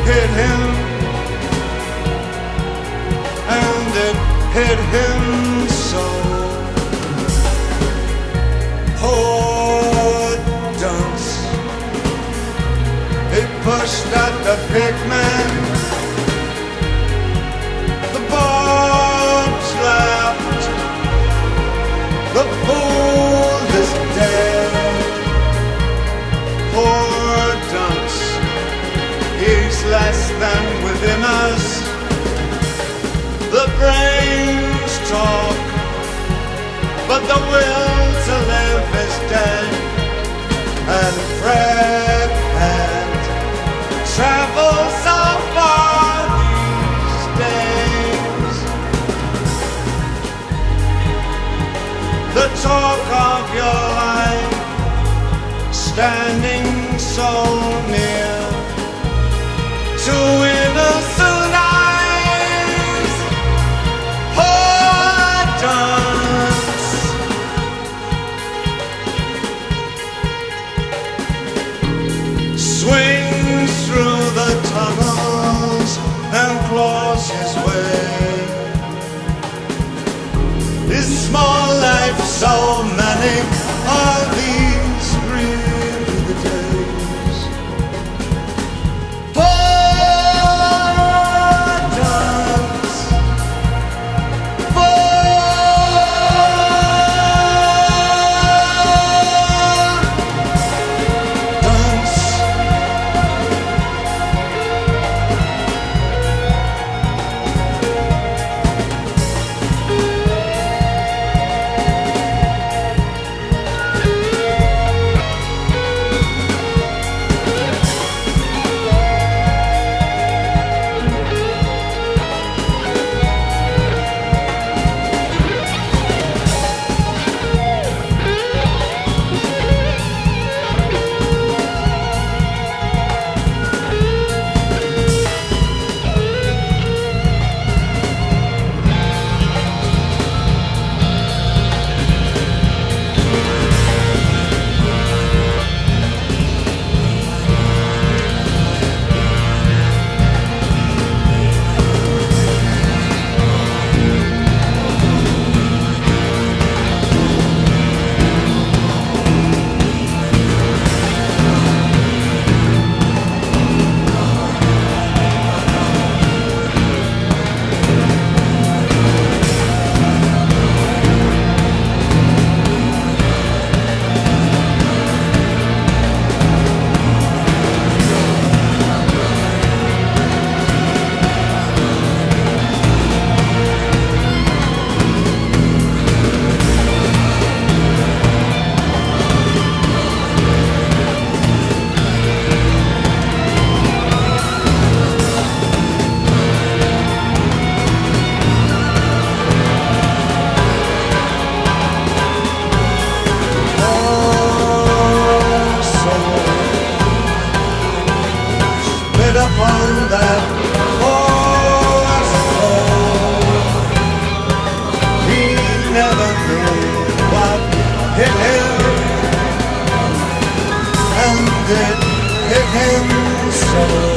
hit him, and it hit him so. Poor dunce, he pushed at the big man. The barbs laughed, the fool is dead. Poor dunce, he's less than within us. The brains talk, but the will to live is dead. And Fred can't travel so far these days. The talk of your life standing so near to innocent eyes. Poor dunce, swings through the tunnels and claws his way. His small life, so many are these really the days. Poor dunce, upon that poor soul. He never knew what hit him, and it hit him so.